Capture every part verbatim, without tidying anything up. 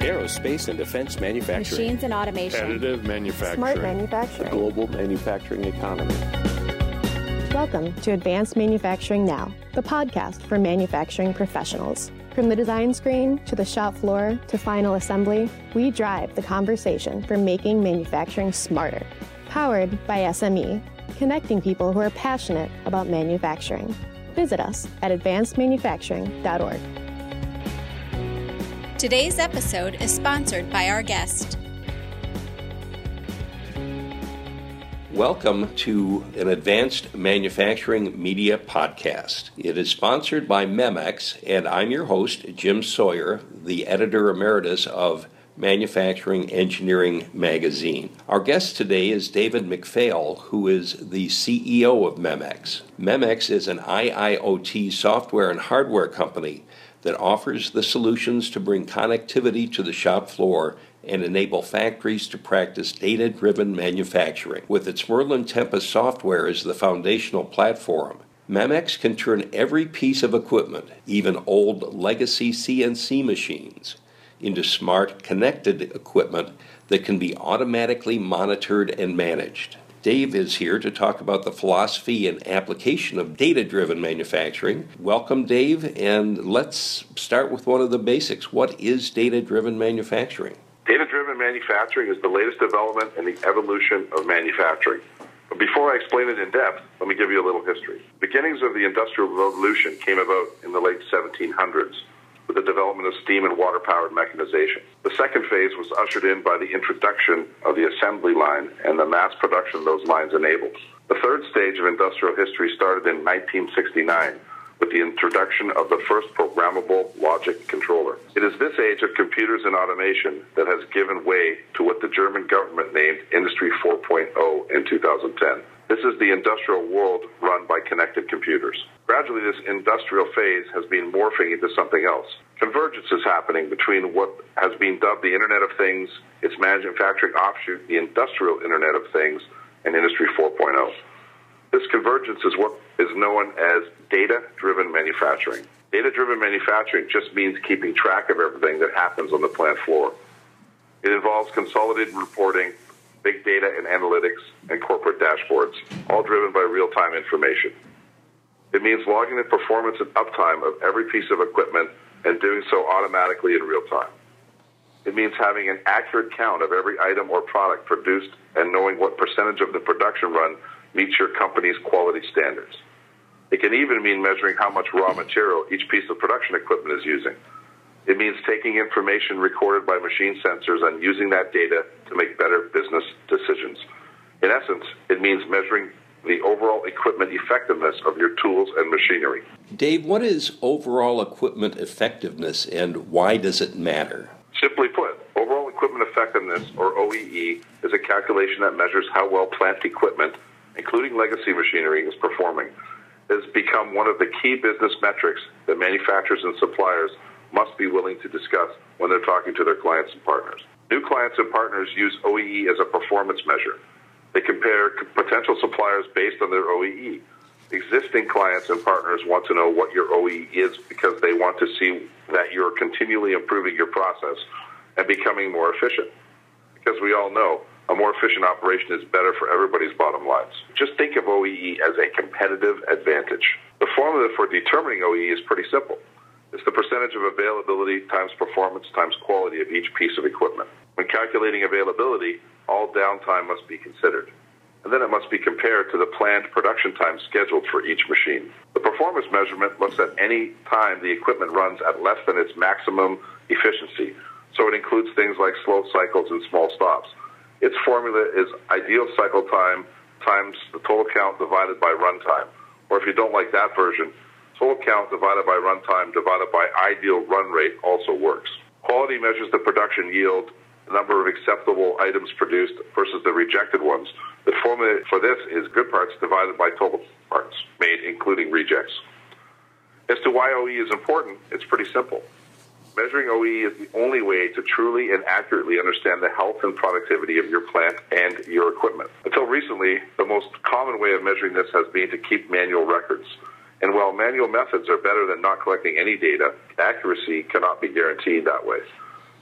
aerospace and defense manufacturing, machines and automation, additive manufacturing, smart manufacturing, global manufacturing economy. Welcome to Advanced Manufacturing Now, the podcast for manufacturing professionals. From the design screen to the shop floor to final assembly, we drive the conversation for making manufacturing smarter. Powered by S M E, connecting people who are passionate about manufacturing. Visit us at advanced manufacturing dot org. Today's episode is sponsored by our guest. Welcome to an Advanced Manufacturing Media podcast. It is sponsored by Memex, and I'm your host, Jim Sawyer, the editor emeritus of Manufacturing Engineering Magazine. Our guest today is David McPhail, who is the C E O of Memex. Memex is an I I O T software and hardware company that offers the solutions to bring connectivity to the shop floor and enable factories to practice data-driven manufacturing. With its Merlin Tempest software as the foundational platform, Memex can turn every piece of equipment, even old legacy C N C machines, into smart, connected equipment that can be automatically monitored and managed. Dave is here to talk about the philosophy and application of data-driven manufacturing. Welcome, Dave, and let's start with one of the basics. What is data-driven manufacturing? Data-driven manufacturing is the latest development in the evolution of manufacturing. But before I explain it in depth, let me give you a little history. Beginnings of the Industrial Revolution came about in the late seventeen hundreds with the development of steam and water-powered mechanization. The second phase was ushered in by the introduction of the assembly line and the mass production those lines enabled. The third stage of industrial history started in nineteen sixty-nine with the introduction of the first programmable logic controller. It is this age of computers and automation that has given way to what the German government named Industry four point oh in two thousand ten. This is the industrial world run by connected computers. Gradually, this industrial phase has been morphing into something else. Convergence is happening between what has been dubbed the Internet of Things, its manufacturing offshoot, the Industrial Internet of Things, and Industry four point oh. This convergence is what is known as data-driven manufacturing. Data-driven manufacturing just means keeping track of everything that happens on the plant floor. It involves consolidated reporting, big data and analytics, and corporate dashboards, all driven by real-time information. It means logging the performance and uptime of every piece of equipment and doing so automatically in real time. It means having an accurate count of every item or product produced and knowing what percentage of the production run meets your company's quality standards. It can even mean measuring how much raw material each piece of production equipment is using. It means taking information recorded by machine sensors and using that data to make better business decisions. In essence, it means measuring the overall equipment effectiveness of your tools and machinery. Dave, what is overall equipment effectiveness and why does it matter? Simply put, overall equipment effectiveness, or O E E, is a calculation that measures how well plant equipment, including legacy machinery, is performing. It has become one of the key business metrics that manufacturers and suppliers must be willing to discuss when they're talking to their clients and partners. New clients and partners use O E E as a performance measure. They compare potential suppliers based on their O E E. Existing clients and partners want to know what your O E E is because they want to see that you're continually improving your process and becoming more efficient. Because we all know a more efficient operation is better for everybody's bottom lines. Just think of O E E as a competitive advantage. The formula for determining O E E is pretty simple. It's the percentage of availability times performance times quality of each piece of equipment. When calculating availability, all downtime must be considered. And then it must be compared to the planned production time scheduled for each machine. The performance measurement looks at any time the equipment runs at less than its maximum efficiency. So it includes things like slow cycles and small stops. Its formula is ideal cycle time times the total count divided by runtime. Or if you don't like that version, total count divided by runtime divided by ideal run rate also works. Quality measures the production yield, the number of acceptable items produced versus the rejected ones. The formula for this is good parts divided by total parts made, including rejects. As to why O E E is important, it's pretty simple. Measuring O E E is the only way to truly and accurately understand the health and productivity of your plant and your equipment. Until recently, the most common way of measuring this has been to keep manual records. And while manual methods are better than not collecting any data, accuracy cannot be guaranteed that way.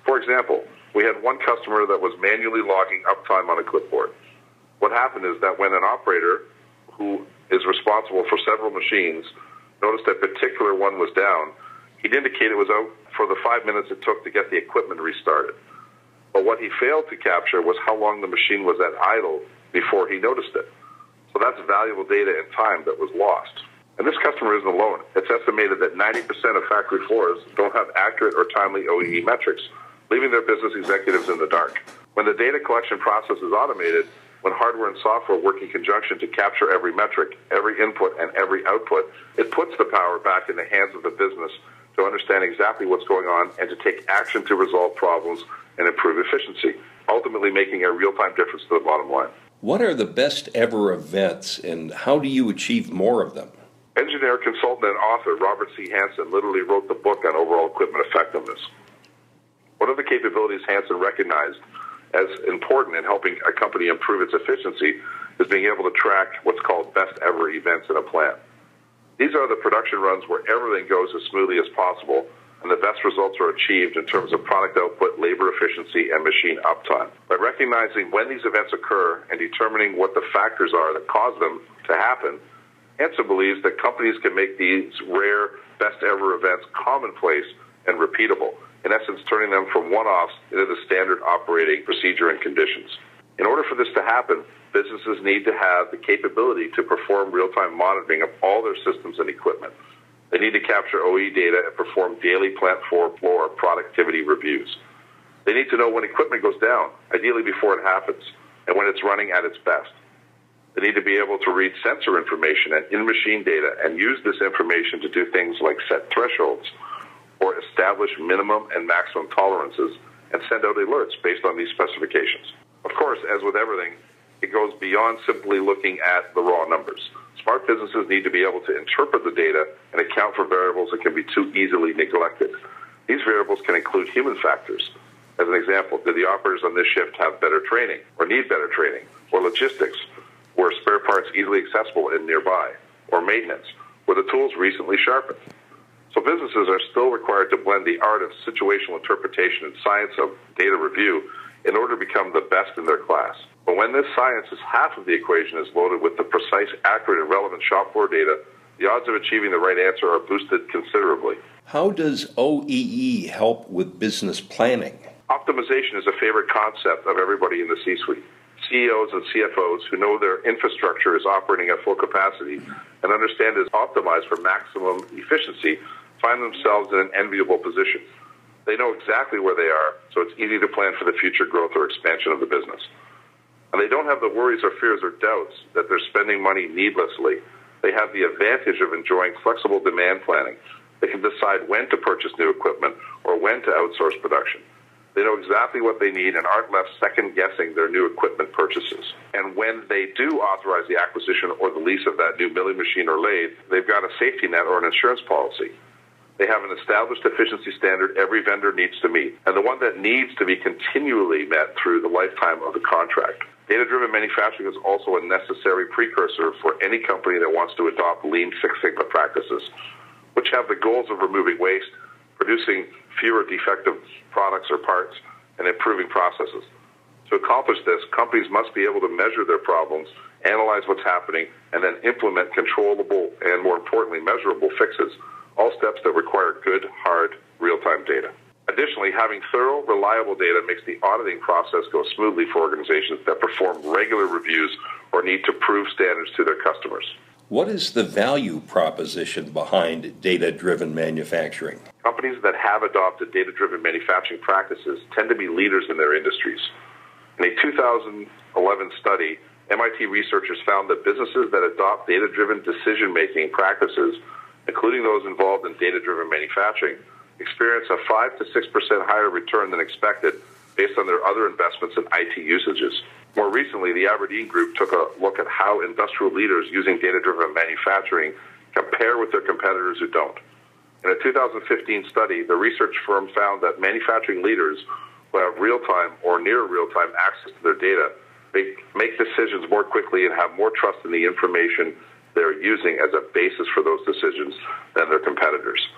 For example, we had one customer that was manually logging uptime on a clipboard. What happened is that when an operator who is responsible for several machines noticed a particular one was down, he'd indicate it was out for the five minutes it took to get the equipment restarted. But what he failed to capture was how long the machine was at idle before he noticed it. So that's valuable data and time that was lost. And this customer isn't alone. It's estimated that ninety percent of factory floors don't have accurate or timely O E E metrics, leaving their business executives in the dark. When the data collection process is automated, when hardware and software work in conjunction to capture every metric, every input, and every output, it puts the power back in the hands of the business to understand exactly what's going on and to take action to resolve problems and improve efficiency, ultimately making a real-time difference to the bottom line. What are the best ever events, and how do you achieve more of them? Engineer, consultant, and author Robert C. Hansen literally wrote the book on overall equipment effectiveness. One of the capabilities Hansen recognized as important in helping a company improve its efficiency is being able to track what's called best ever events in a plant. These are the production runs where everything goes as smoothly as possible and the best results are achieved in terms of product output, labor efficiency, and machine uptime. By recognizing when these events occur and determining what the factors are that cause them to happen, Hansen believes that companies can make these rare best ever events commonplace and repeatable, in essence turning them from one-offs into the standard operating procedure and conditions. In order for this to happen, businesses need to have the capability to perform real-time monitoring of all their systems and equipment. They need to capture O E data and perform daily plant floor productivity reviews. They need to know when equipment goes down, ideally before it happens, and when it's running at its best. They need to be able to read sensor information and in-machine data and use this information to do things like set thresholds or establish minimum and maximum tolerances and send out alerts based on these specifications. Of course, as with everything, it goes beyond simply looking at the raw numbers. Smart businesses need to be able to interpret the data and account for variables that can be too easily neglected. These variables can include human factors. As an example, do the operators on this shift have better training or need better training? Or logistics, were spare parts easily accessible and nearby? Or maintenance, were the tools recently sharpened? So businesses are still required to blend the art of situational interpretation and science of data review in order to become the best in their class. But when this science is half of the equation is loaded with the precise, accurate, and relevant shop floor data, the odds of achieving the right answer are boosted considerably. How does O E E help with business planning? Optimization is a favorite concept of everybody in the C-suite. C E Os and C F Os who know their infrastructure is operating at full capacity and understand it is optimized for maximum efficiency find themselves in an enviable position. They know exactly where they are, so it's easy to plan for the future growth or expansion of the business. And they don't have the worries or fears or doubts that they're spending money needlessly. They have the advantage of enjoying flexible demand planning. They can decide when to purchase new equipment or when to outsource production. They know exactly what they need and aren't left second-guessing their new equipment purchases. And when they do authorize the acquisition or the lease of that new milling machine or lathe, they've got a safety net or an insurance policy. They have an established efficiency standard every vendor needs to meet, and the one that needs to be continually met through the lifetime of the contract. Data-driven manufacturing is also a necessary precursor for any company that wants to adopt Lean Six Sigma practices, which have the goals of removing waste, producing fewer defective products or parts, and improving processes. To accomplish this, companies must be able to measure their problems, analyze what's happening, and then implement controllable and, more importantly, measurable fixes, all steps that require good, hard, real-time data. Additionally, having thorough, reliable data makes the auditing process go smoothly for organizations that perform regular reviews or need to prove standards to their customers. What is the value proposition behind data-driven manufacturing? Companies that have adopted data-driven manufacturing practices tend to be leaders in their industries. In a two thousand eleven study, M I T researchers found that businesses that adopt data-driven decision-making practices, including those involved in data-driven manufacturing, experience a five to six percent higher return than expected based on their other investments in I T usages. More recently, the Aberdeen Group took a look at how industrial leaders using data-driven manufacturing compare with their competitors who don't. In a two thousand fifteen study, the research firm found that manufacturing leaders who have real-time or near real-time access to their data make, make decisions more quickly and have more trust in the information they're using as a basis for those decisions than their competitors.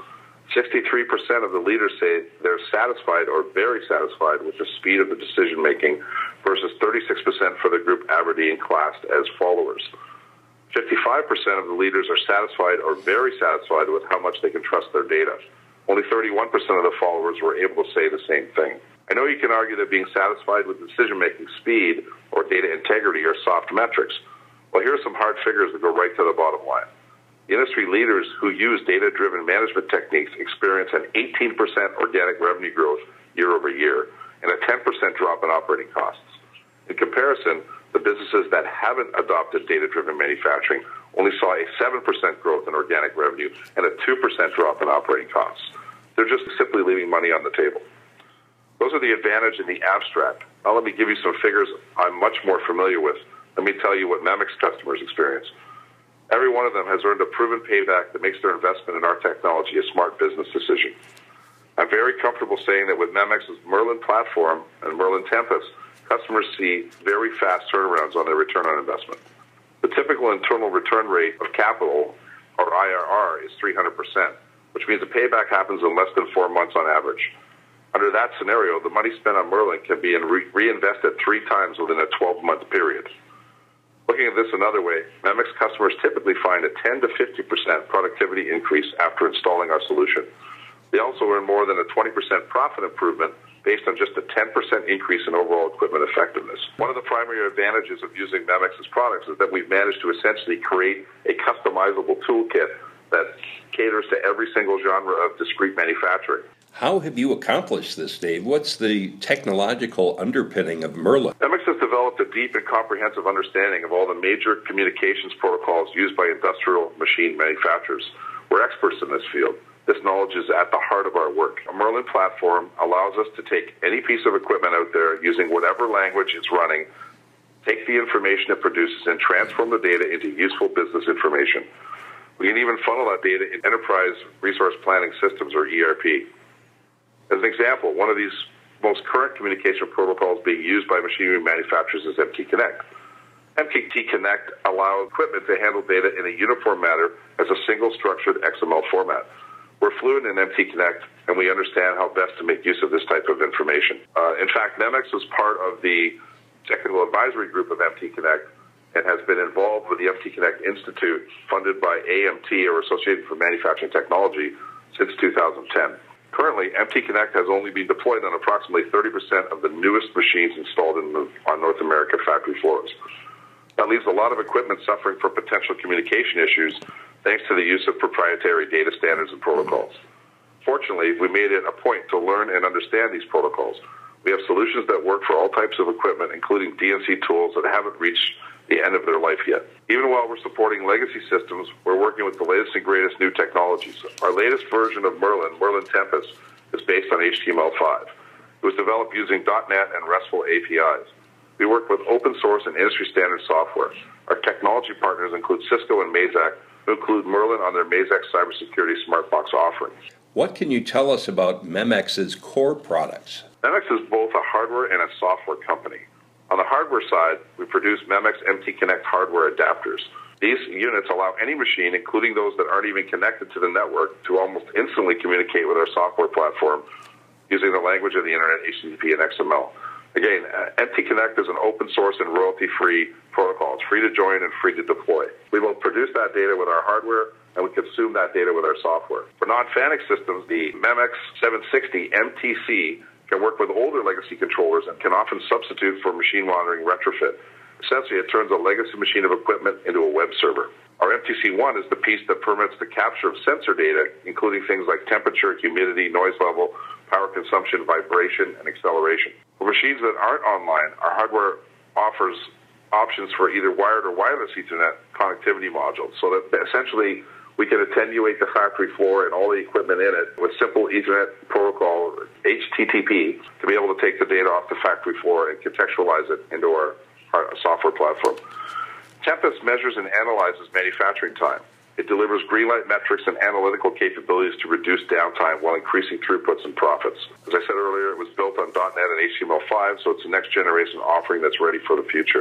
sixty-three percent of the leaders say they're satisfied or very satisfied with the speed of the decision-making versus thirty-six percent for the group Aberdeen classed as followers. fifty-five percent of the leaders are satisfied or very satisfied with how much they can trust their data. Only thirty-one percent of the followers were able to say the same thing. I know you can argue that being satisfied with decision-making speed or data integrity are soft metrics. Well, here are some hard figures that go right to the bottom line. Industry leaders who use data-driven management techniques experience an eighteen percent organic revenue growth year over year and a ten percent drop in operating costs. In comparison, the businesses that haven't adopted data-driven manufacturing only saw a seven percent growth in organic revenue and a two percent drop in operating costs. They're just simply leaving money on the table. Those are the advantages in the abstract. Now let me give you some figures I'm much more familiar with. Let me tell you what Memix customers experience. Every one of them has earned a proven payback that makes their investment in our technology a smart business decision. I'm very comfortable saying that with Memix's Merlin platform and Merlin Tempus, customers see very fast turnarounds on their return on investment. The typical internal return rate of capital, or I R R, is three hundred percent, which means the payback happens in less than four months on average. Under that scenario, the money spent on Merlin can be re- reinvested three times within a twelve-month period. Looking at this another way, Memix customers typically find a ten to fifty percent productivity increase after installing our solution. They also earn more than a twenty percent profit improvement based on just a ten percent increase in overall equipment effectiveness. One of the primary advantages of using Memix's products is that we've managed to essentially create a customizable toolkit that caters to every single genre of discrete manufacturing. How have you accomplished this, Dave? What's the technological underpinning of Merlin? Memix has developed a deep and comprehensive understanding of all the major communications protocols used by industrial machine manufacturers. We're experts in this field. This knowledge is at the heart of our work. A Merlin platform allows us to take any piece of equipment out there using whatever language it's running, take the information it produces, and transform the data into useful business information. We can even funnel that data in Enterprise Resource Planning Systems, or E R P. As an example, one of these most current communication protocols being used by machinery manufacturers is M T Connect. M T Connect allows equipment to handle data in a uniform manner as a single structured X M L format. We're fluent in M T Connect, and we understand how best to make use of this type of information. Uh, in fact, Memix was part of the technical advisory group of M T Connect and has been involved with the M T Connect Institute, funded by A M T, or Associated for Manufacturing Technology, since two thousand ten. Currently, M T Connect has only been deployed on approximately thirty percent of the newest machines installed in the, on North America factory floors. That leaves a lot of equipment suffering from potential communication issues thanks to the use of proprietary data standards and protocols. Fortunately, we made it a point to learn and understand these protocols. We have solutions that work for all types of equipment, including D N C tools that haven't reached the end of their life yet. Even while we're supporting legacy systems, we're working with the latest and greatest new technologies. Our latest version of Merlin, Merlin Tempus, is based on H T M L five. It was developed using dot net and RESTful A P Is. We work with open source and industry standard software. Our technology partners include Cisco and Mazak, who include Merlin on their Mazak Cybersecurity SmartBox offerings. What can you tell us about Memex's core products? Memix is both a hardware and a software company. On the hardware side, we produce Memix M T Connect hardware adapters. These units allow any machine, including those that aren't even connected to the network, to almost instantly communicate with our software platform using the language of the Internet, H T T P, and X M L. Again, M T Connect is an open source and royalty-free protocol. It's free to join and free to deploy. We will produce that data with our hardware, and we consume that data with our software. For non-FANUC systems, the Memix seven sixty M T C can work with older legacy controllers and can often substitute for machine monitoring retrofit. Essentially, it turns a legacy machine of equipment into a web server. Our M T C one is the piece that permits the capture of sensor data, including things like temperature, humidity, noise level, power consumption, vibration, and acceleration. For machines that aren't online, our hardware offers options for either wired or wireless Ethernet connectivity modules, so that essentially we can attenuate the factory floor and all the equipment in it with simple Ethernet protocol, H T T P, to be able to take the data off the factory floor and contextualize it into our, our software platform. Tempus measures and analyzes manufacturing time. It delivers green light metrics and analytical capabilities to reduce downtime while increasing throughputs and profits. As I said earlier, it was built on dot net and H T M L five, so it's a next generation offering that's ready for the future.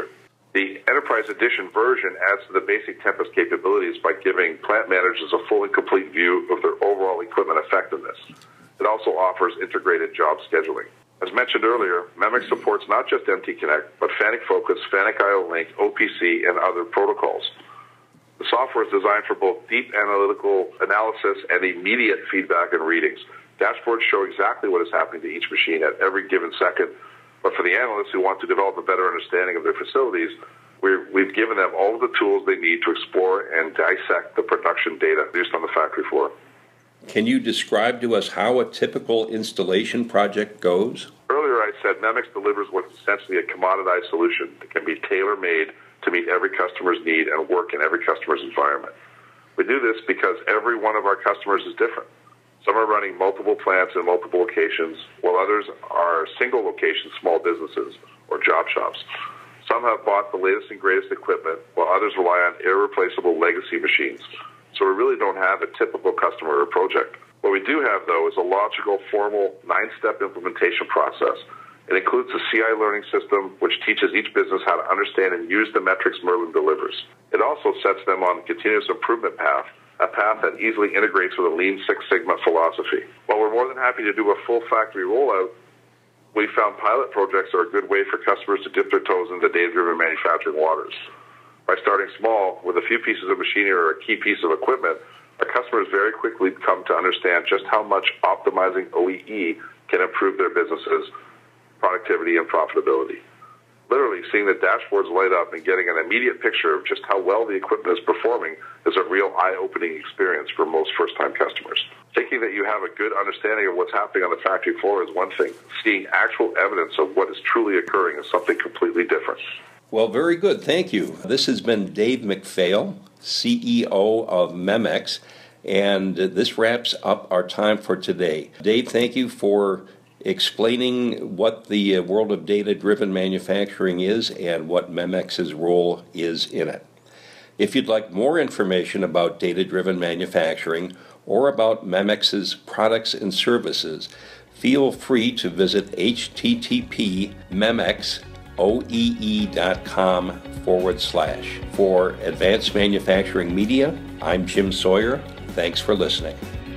The Enterprise Edition version adds to the basic Tempest capabilities by giving plant managers a full and complete view of their overall equipment effectiveness. It also offers integrated job scheduling. As mentioned earlier, MEMX supports not just M T Connect, but FANUC Focus, FANUC I O Link, O P C, and other protocols. The software is designed for both deep analytical analysis and immediate feedback and readings. Dashboards show exactly what is happening to each machine at every given second, but for the analysts who want to develop a better understanding of their facilities, we're, we've given them all of the tools they need to explore and dissect the production data produced on the factory floor. Can you describe to us how a typical installation project goes? Earlier I said MEMX delivers what is essentially a commoditized solution that can be tailor-made to meet every customer's need and work in every customer's environment. We do this because every one of our customers is different. Some are running multiple plants in multiple locations, while others are single-location small businesses or job shops. Some have bought the latest and greatest equipment, while others rely on irreplaceable legacy machines. So we really don't have a typical customer or project. What we do have, though, is a logical, formal, nine-step implementation process. It includes a C I learning system, which teaches each business how to understand and use the metrics Merlin delivers. It also sets them on a continuous improvement path, a path that easily integrates with a Lean Six Sigma philosophy. While we're more than happy to do a full factory rollout, we found pilot projects are a good way for customers to dip their toes into data-driven manufacturing waters. By starting small with a few pieces of machinery or a key piece of equipment, our customers very quickly come to understand just how much optimizing O E E can improve their businesses' productivity and profitability. Literally, seeing the dashboards light up and getting an immediate picture of just how well the equipment is performing is a real eye-opening experience for most first-time customers. Thinking that you have a good understanding of what's happening on the factory floor is one thing. Seeing actual evidence of what is truly occurring is something completely different. Well, very good. Thank you. This has been Dave McPhail, C E O of MEMX, and this wraps up our time for today. Dave, thank you for explaining what the world of data-driven manufacturing is and what MEMX's role is in it. If you'd like more information about data-driven manufacturing or about MEMX's products and services, feel free to visit H T T P MEMX O E E dot com forward slash. For Advanced Manufacturing Media, I'm Jim Sawyer. Thanks for listening.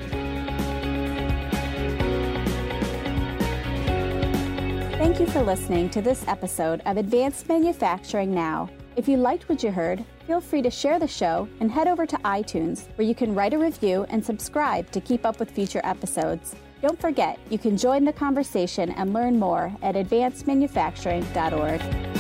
Thank you for listening to this episode of Advanced Manufacturing Now. If you liked what you heard, feel free to share the show and head over to iTunes, where you can write a review and subscribe to keep up with future episodes. Don't forget, you can join the conversation and learn more at advanced manufacturing dot org.